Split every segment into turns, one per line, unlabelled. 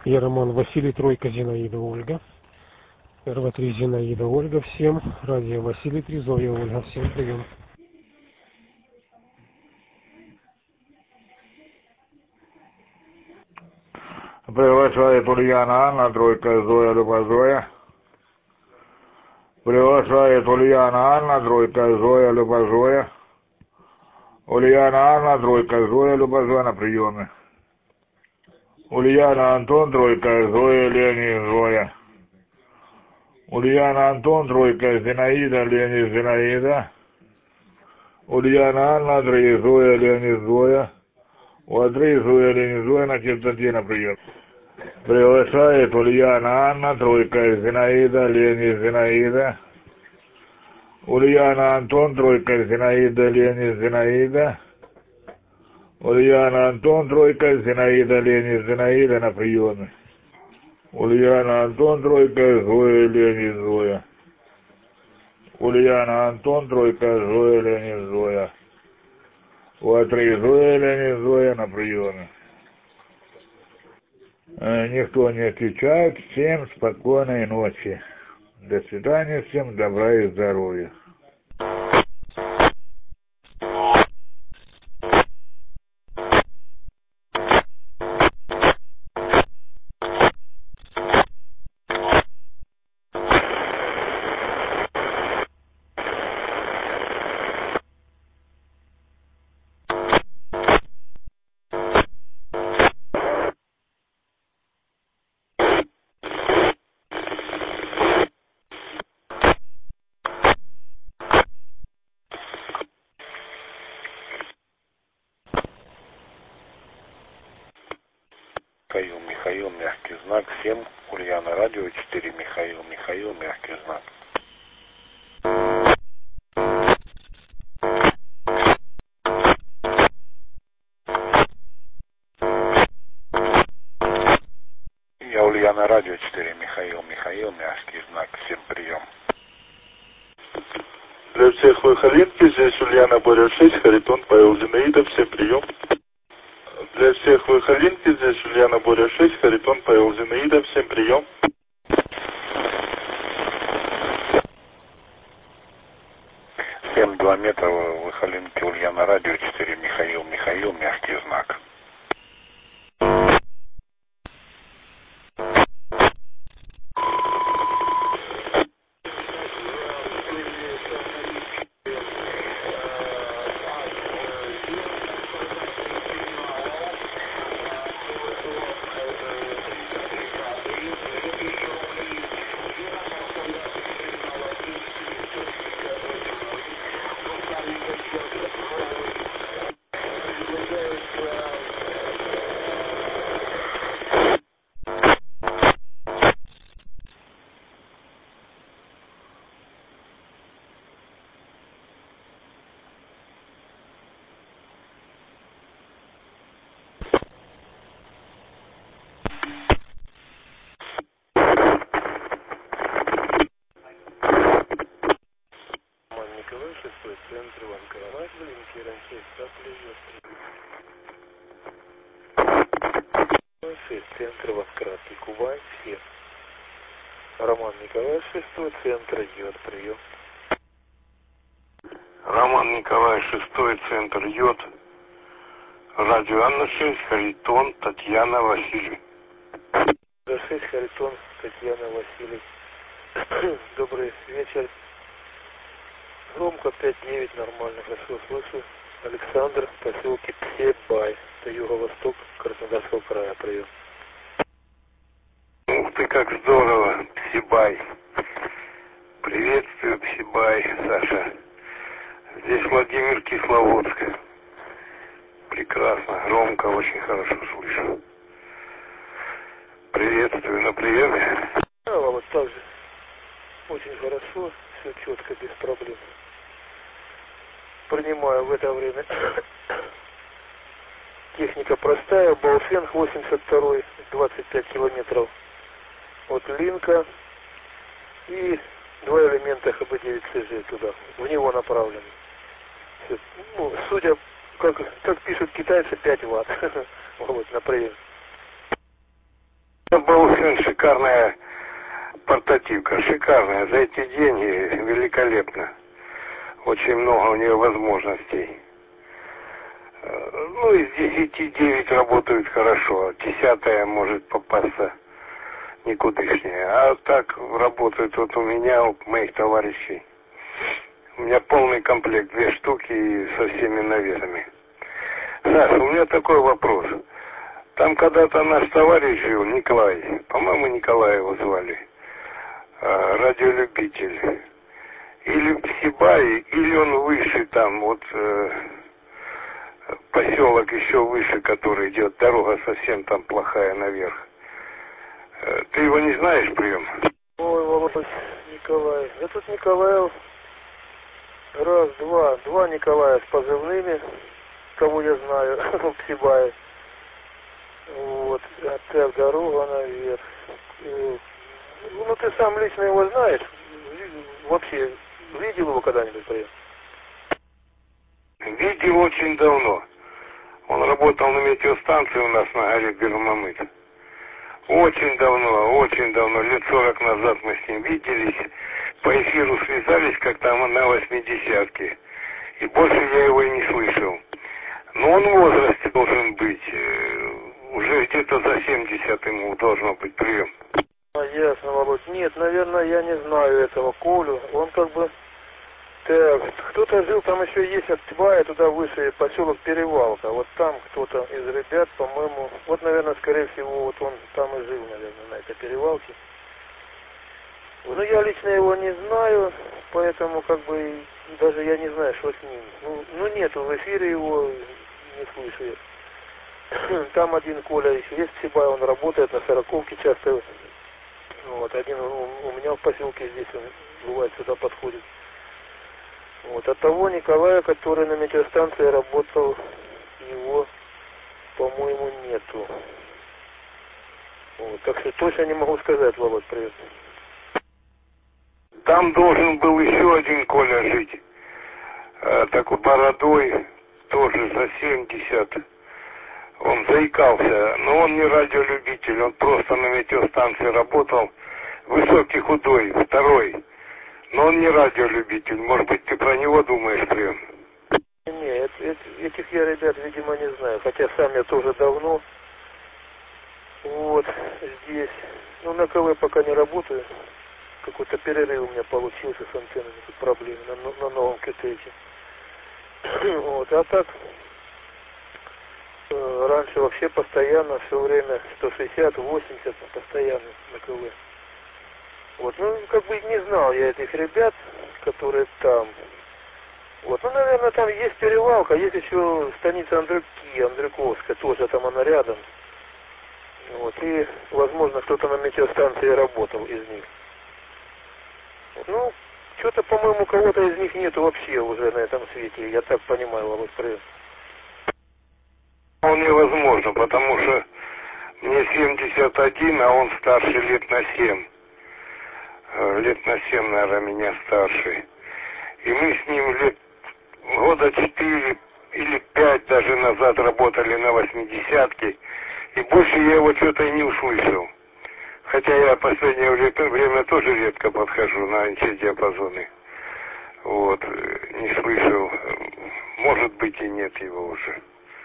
Я Роман Василий, тройка Зинаида Ольга. РВ-3 Зинаида Ольга, всем. Радио Василий 3, Зоя Ольга, всем прием.
Приглашает Ульяна Анна, тройка Зоя, Люба Зоя. Приглашает Ульяна Анна, тройка Зоя, Люба Зоя. Ульяна Анна, тройка Зоя, Люба Зоя на приеме. Ульяна Антон, тройка Зоя, Леонид, Зоя. Ульяна Антон, тройка Зинаида, Леонид, Зинаида. Ульяна Анна, 3 Зоя, Леонид, Зоя. У 3 Зоя, Леонид, Зоя на частоте на прием. Приглашает Ульяна Анна, тройка Зинаида, Леонид, Зинаида. Ульяна Антон, тройка Зинаида, Леонид, Зинаида. Ульяна Антон, тройка Зинаида, Леонид, Зинаида на приеме. Ульяна Антон, тройка Зоя, Леонид, Зоя. Ульяна Антон, тройка Зоя, Леонид, Зоя. У 3 Зоя, Леонид, Зоя на приеме. Никто не отвечает. Всем спокойной ночи. До свидания, всем добра и здоровья.
Михаил, мягкий знак, 7, Ульяна, радио 4, Михаил, мягкий знак. Я Ульяна, радио 4, Михаил, мягкий знак, 7, прием.
Для всех Выхолинки, здесь Ульяна, Боря 6, Харитон, Павел, Зинаида, всем прием. Для всех Выхолинки, здесь Ульяна, Боря 6, Харитон, Павел, Зинаида, всем прием.
7-2 метра, Выхолинки, Ульяна, радио 4, Михаил, мягкий знак.
Центр Иван Каравай, ориентируем 6, центр Воскратки, Кубань, 7. Роман Николаевич, 6, центр Йод, прием.
Роман Николаевич, 6, центр Йод. Радио Анна 6, Харитон, Татьяна, Василий.
6, Харитон, Татьяна, Василий. Добрый вечер. Громко 5-9, нормально, хорошо слышу. Александр, поселке Псибай, это юго-восток Краснодарского края, прием.
Ух ты, как здорово, Псибай. Приветствую, Псибай, Саша. Здесь Владимир, Кисловодск. Прекрасно, громко, очень хорошо слышу. Приветствую на приеме.
Вот так же. Очень хорошо, все четко, без проблем. Принимаю в это время. Техника простая, Балфенг 82, 25 километров от Линка. И 2 элемента ХБ-9 СЖ туда, в него направлены. Ну, судя, как пишут китайцы, 5 ватт. Вот, на прием.
Это была очень шикарная портативка, шикарная. За эти деньги великолепно. Очень много у нее возможностей. Ну, из 10 9 работают хорошо. 10-я может попасться никудышнее. А так работают вот у меня, у моих товарищей. У меня полный комплект, 2 штуки со всеми навесами. Саша, у меня такой вопрос. Там когда-то наш товарищ жил, Николай, по-моему, Николая его звали, радиолюбитель. Или в Сибае, или он выше там, вот поселок еще выше, который идет, дорога совсем там плохая наверх. Ты его не знаешь, прием?
Ой, Володь, Николай. Да тут Николаев, раз, два Николая с позывными, кого я знаю, в Сибае. Вот, опять дорога наверх. Ну, ты сам лично его знаешь? Вообще, видел его когда-нибудь, прием?
Видел очень давно. Он работал на метеостанции у нас на горе Беломамыт. Очень давно, лет 40 назад мы с ним виделись. По эфиру связались как-то на 80-ке. И больше я его и не слышал. Но он в возрасте должен быть. Уже где-то за 70 ему должно быть прием.
Ясно, Володь. Нет, наверное, я не знаю этого Колю. Он как бы... Так, кто-то жил, там еще есть от Тбая, туда выше поселок Перевалка. Вот там кто-то из ребят, по-моему... Вот, наверное, скорее всего, вот он там и жил, наверное, на этой Перевалке. Ну, я лично его не знаю, поэтому как бы даже я не знаю, что с ним. Ну нету в эфире его, не слышу я. Там один Коля еще есть в Сибае, он работает на Сороковке часто. Вот, один у меня в поселке здесь, он бывает сюда подходит. Вот, от того Николая, который на метеостанции работал, его, по-моему, нету. Вот, так что точно не могу сказать, Володь, привет.
Там должен был еще один Коля жить. Такой бородой, тоже за 70. Он заикался, но он не радиолюбитель, он просто на метеостанции работал. Высокий, худой, второй. Но он не радиолюбитель. Может быть, ты про него думаешь, прием?
Нет, этих я ребят, видимо, не знаю. Хотя сам я тоже давно. Вот, здесь. Ну, на КВ пока не работаю. Какой-то перерыв у меня получился с антеннами. Тут проблемы на новом КТХ. Вот, а так... Раньше вообще постоянно, все время 160-80 постоянно на КВ. Вот, ну, как бы не знал я этих ребят, которые там. Вот, ну, наверное, там есть Перевалка, есть еще станица Андрюковская, тоже там она рядом. Вот, и, возможно, кто-то на метеостанции работал из них. Ну, что-то, по-моему, кого-то из них нету вообще уже на этом свете, я так понимаю, Володь, привет.
Вполне возможно, потому что мне 71, а он старше лет на 7. Лет на 7, наверное, меня старше. И мы с ним лет года 4 или 5 даже назад работали на 80-ке. И больше я его что-то и не услышал. Хотя я в последнее время тоже редко подхожу на НЧ-диапазоны. Вот, не слышал. Может быть и нет его уже.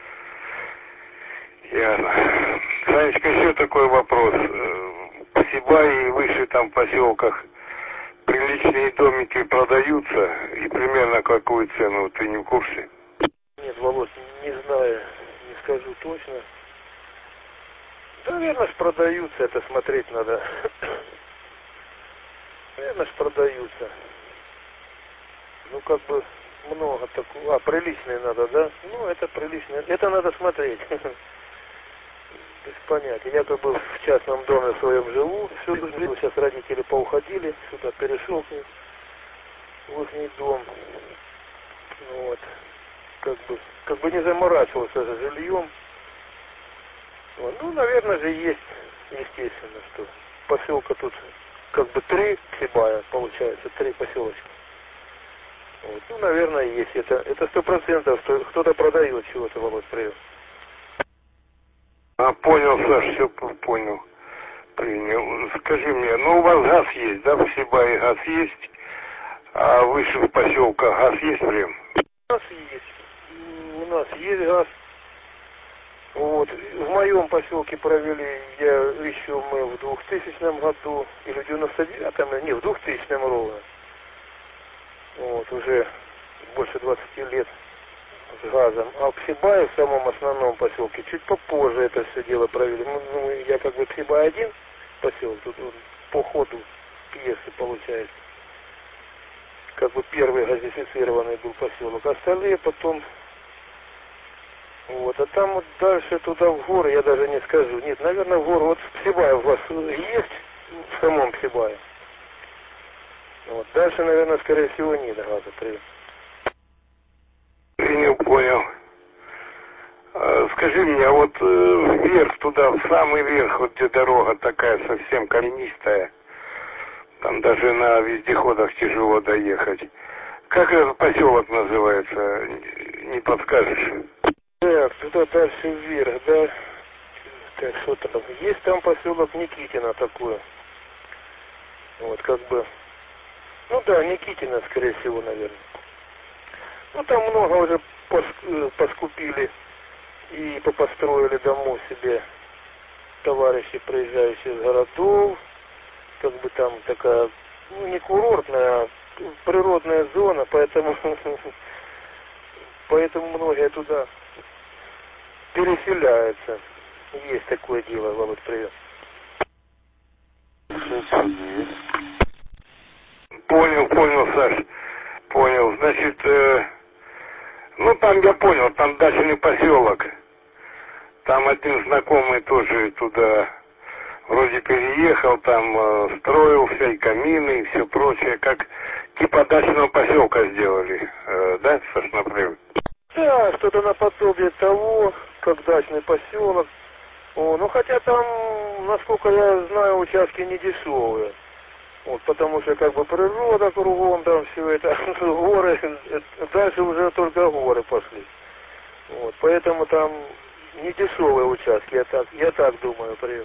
Ясно. Санечка, еще такой вопрос. В Сибае и выше там в поселках приличные домики продаются? И примерно какую цену? Ты не в курсе?
Нет, Володь, не знаю, не скажу точно. Да, наверное, ж продаются, это смотреть надо. Наверное, ж продаются. Ну, как бы много такого. Приличные надо, да? Ну, это приличные. Это надо смотреть. Без понятия. Я как бы в частном доме в своем живу. Сейчас родители поуходили. Сюда перешел к ним. В их дом. Вот. Как бы не заморачивался за жильем. Вот. Ну, наверное же есть, естественно, что поселка тут как бы 3 Сибая, получается, 3 поселочка. Вот. Ну, наверное, есть. Это 100%, что кто-то продает чего-то, Володь, привет.
Понял, Саш, все понял. Принял. Скажи мне, ну у вас газ есть, да? В Сибае газ есть, а выше в поселках газ есть прям?
У нас есть. У нас есть газ. Вот. В моем поселке провели, мы в 2000 году, или в 99-м, не, в 2000 ровно. Вот, уже больше 20 лет с газом. А в Сибае, в самом основном поселке, чуть попозже это все дело провели. Я как бы Сибай один поселок, тут по ходу пьесы получается. Как бы первый газифицированный был поселок. Остальные потом... Вот, а там вот дальше туда в горы, я даже не скажу. Нет, наверное, в горы. Вот в Псибае у вас есть, в самом Псибае. Вот, дальше, наверное, скорее всего, нет газа.
Понял. Скажи мне, а вот вверх туда, в самый верх, вот где дорога такая совсем каменистая, там даже на вездеходах тяжело доехать. Как этот поселок называется, не подскажешь?
Так, туда дальше вверх, да? Так, что там? Есть там поселок Никитина такой. Вот, как бы... Ну да, Никитина, скорее всего, наверное. Ну, там много уже поскупили и попостроили домов себе товарищи, проезжающие из городов. Как бы там такая, ну, не курортная, а природная зона, поэтому многие туда переселяются. Есть такое дело, Володь, привет.
Понял, Саш. Понял. Значит, ну там я понял, там дачный поселок. Там один знакомый тоже туда вроде переехал, там строился и камины, и все прочее, как типа дачного поселка сделали. Да, Саш, например?
Да, что-то наподобие того, как дачный поселок. Ну хотя там, насколько я знаю, участки не дешевые. Вот, потому что как бы природа кругом, там все это, горы, дальше уже только горы пошли. Вот, поэтому там не дешевые участки, я так думаю, привет.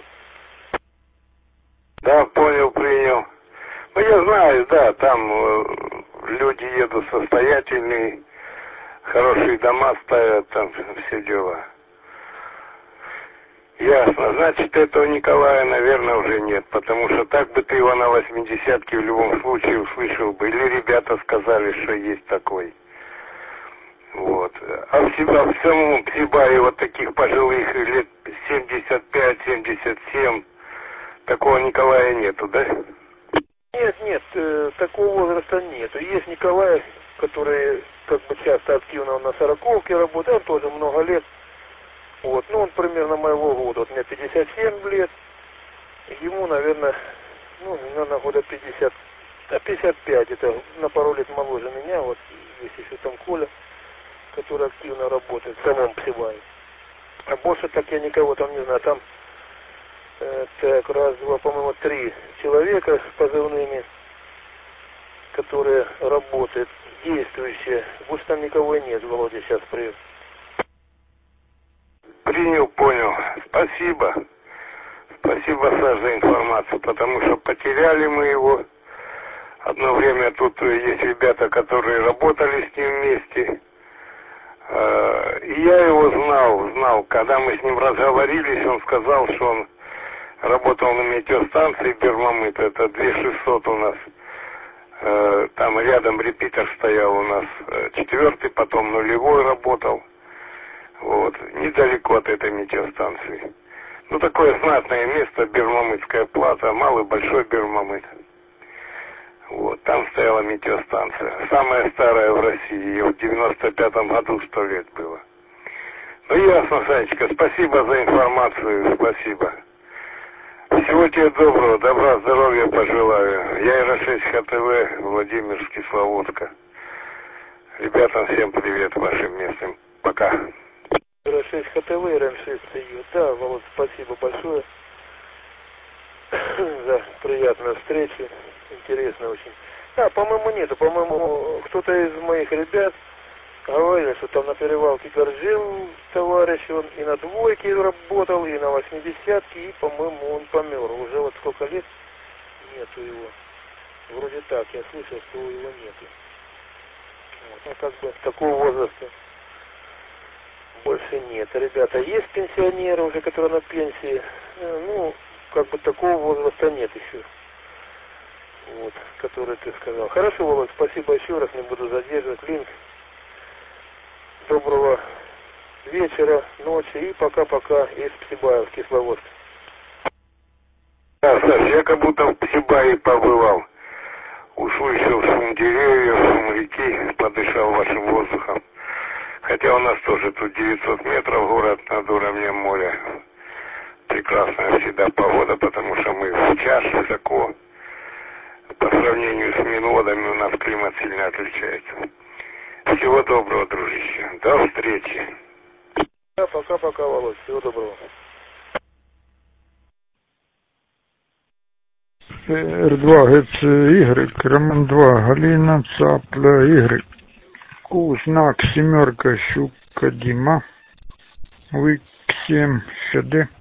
Да, понял, принял. Ну я знаю, да, там люди едут состоятельные, хорошие дома ставят, там все дела. Ясно. Значит, этого Николая, наверное, уже нет, потому что так бы ты его на 80-ке в любом случае услышал бы. Или ребята сказали, что есть такой. Вот. А в самом Псибае вот таких пожилых лет 75-77, такого Николая нету, да?
Нет, такого возраста нету. Есть Николай, который как бы часто активно на 40-ке работает, он тоже много лет. Вот, ну он примерно моего года, вот мне 57 лет, ему, наверное, года 50, 55, это на пару лет моложе меня, вот есть еще там Коля, который активно работает в самом Псибае. А больше так я никого там не знаю, там так, раз, два, по-моему, 3 человека с позывными, которые работают, действующие, больше там никого и нет, Володя сейчас привет.
Принял, понял. Спасибо. Спасибо, Саш, за информацию, потому что потеряли мы его. Одно время тут есть ребята, которые работали с ним вместе. И я его знал. Когда мы с ним разговорились, он сказал, что он работал на метеостанции Бермамыт. Это 2600 у нас. Там рядом репитер стоял у нас. 4-й, потом 0-й работал. Вот, недалеко от этой метеостанции. Ну, такое знатное место, Бермамытская плата, Малый Большой Бермамыт. Вот, там стояла метеостанция. Самая старая в России, ее в 95-м году 100 лет было. Ну, ясно, Санечка, спасибо за информацию, спасибо. Всего тебе доброго, добра, здоровья пожелаю. Я РА-6 ХТВ, Владимир, Кисловодска. Ребятам всем привет вашим местным. Пока.
РА-6 ХТВ, РА-6 ТЮ. Да, Володь, спасибо большое за приятную встречу. Интересно очень. Да, по-моему, нету. По-моему, кто-то из моих ребят, Говорили, что там на перевалке Горжил товарищ, он и на двойке работал, и на 80-ке, и, по-моему, он помер. Уже вот сколько лет нету его. Вроде так, я слышал, что его нету. Вот, ну, как бы такого возраста больше нет. Ребята, есть пенсионеры уже, которые на пенсии, ну, как бы такого возраста нет еще. Вот, который ты сказал. Хорошо, Володь, спасибо еще раз, не буду задерживать. Линк. Доброго вечера, ночи и пока-пока из Псибаев, Кисловодск.
Да, Саш, я как будто в Псибае побывал. Услышал шум деревьев, шум реки, подышал вашим воздухом. Хотя у нас тоже тут 900 метров город над уровнем моря. Прекрасная всегда погода, потому что мы в час высоко. По сравнению с Минводами у нас климат сильно отличается. Всего доброго, дружище. До встречи.
Пока-пока, Володь. Всего доброго.
R2 GCY, Роман 2, Галина, Цапля, Y. Знак семерка, Щука, Дима. Вык 7, ШД.